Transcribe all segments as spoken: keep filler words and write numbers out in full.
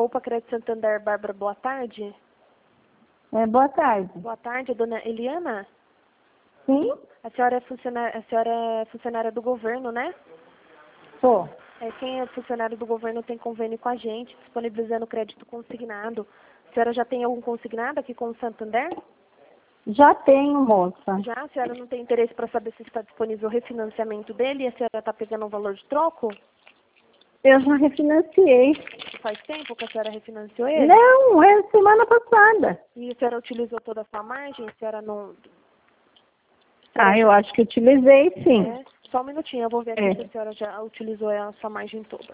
Opa Crédito Santander, Bárbara, boa tarde. É, boa tarde. Boa tarde, dona Eliana. Sim? A senhora é funcionária, a senhora é funcionária do governo, né? Sou. É, quem é funcionário do governo tem convênio com a gente, disponibilizando crédito consignado. A senhora já tem algum consignado aqui com o Santander? Já tenho, moça. Já? A senhora não tem interesse para saber se está disponível o refinanciamento dele e a senhora está pegando um valor de troco? Eu já refinanciei. Faz tempo que a senhora refinanciou ele? Não, é semana passada. E a senhora utilizou toda a sua margem? A senhora não... Ah, eu acho que utilizei, sim. É, só um minutinho, eu vou ver aqui É. se a senhora já utilizou a sua margem toda.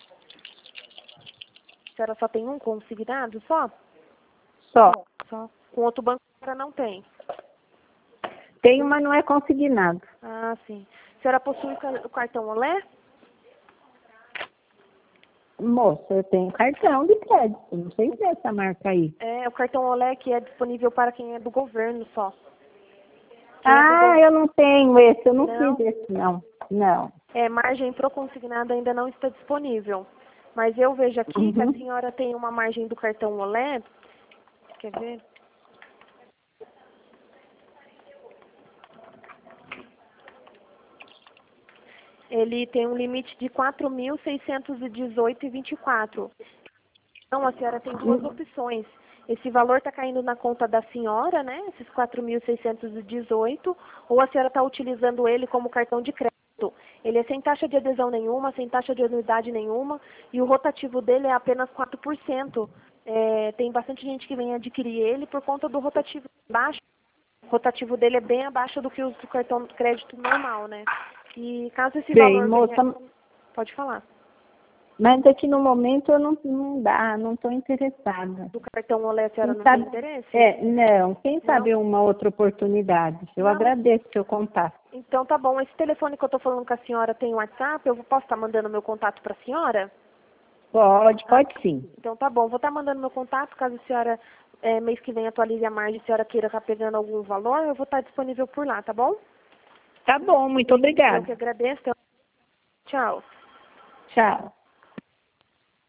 A senhora só tem um consignado só? Só. Só. Com outro banco a senhora não tem? Tenho, mas não é consignado. Ah, sim. A senhora possui o ca- o cartão Olé? Moça, eu tenho cartão de crédito. Não sei se é essa marca aí. É, o cartão Olé que é disponível para quem é do governo só. Quem é do Ah, governo- eu não tenho esse. Eu não, Não? fiz esse, não. Não. É, margem pro consignado ainda não está disponível. Mas eu vejo aqui que a Uhum. senhora tem uma margem do cartão Olé. Quer ver? Ele tem um limite de quatro mil seiscentos e dezoito reais e vinte e quatro centavos. Então, a senhora tem duas opções. Esse valor está caindo na conta da senhora, né? Esses quatro mil seiscentos e dezoito, ou a senhora está utilizando ele como cartão de crédito. Ele é sem taxa de adesão nenhuma, sem taxa de anuidade nenhuma, e o rotativo dele é apenas quatro por cento. É, tem bastante gente que vem adquirir ele por conta do rotativo baixo. O rotativo dele é bem abaixo do que o do cartão de crédito normal, né? E caso esse Sei, valor moça. venha... Pode falar. Mas aqui no momento eu não, não dá, não estou interessada. Do cartão Olé a senhora Quem não sabe, tem interesse? é, não, quem sabe Não? uma outra oportunidade. Eu Não. agradeço o seu contato. Então tá bom. Esse telefone que eu tô falando com a senhora tem WhatsApp? Eu posso estar mandando meu contato para a senhora? Pode, pode sim. Então tá bom. Vou estar mandando meu contato caso a senhora, é, mês que vem, atualize a margem, a senhora queira estar pegando algum valor, eu vou estar disponível por lá, tá bom? Tá bom, muito Eu que obrigada. agradeço. Tchau. Tchau.